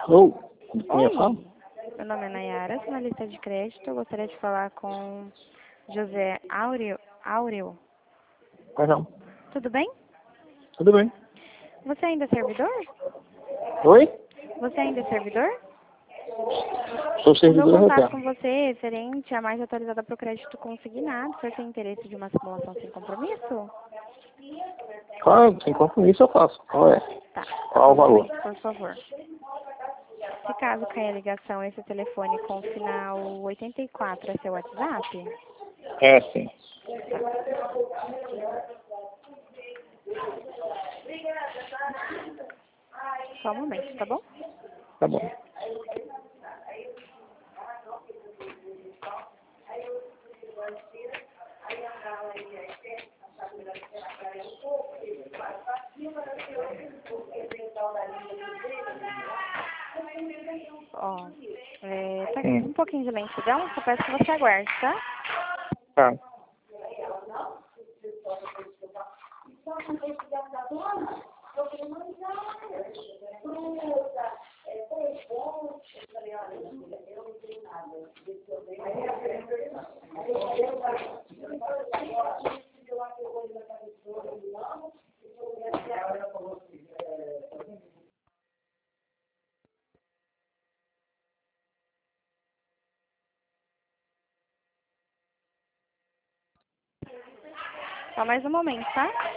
Ou, quem Oi, fala? meu nome é Nayara, sou analista de crédito. Eu gostaria de falar com José Áureo. Pois não. Tudo bem? Tudo bem. Você ainda é servidor? Oi? Você ainda é servidor? Sou O meu servidor contato reserva. com você é referente a mais atualizada para o crédito consignado. Você tem interesse de uma simulação sem compromisso? Claro, sem compromisso eu faço. Qual é? Tá. Qual o Um valor? momento, por favor. Se caso cair a ligação, esse telefone com o final 84 é seu WhatsApp? É, sim. Só um momento, tá bom? Tá bom. Ó, tá Hum. um pouquinho de lentidão, só peço que você aguarde, tá? Tá. Só mais um momento, tá?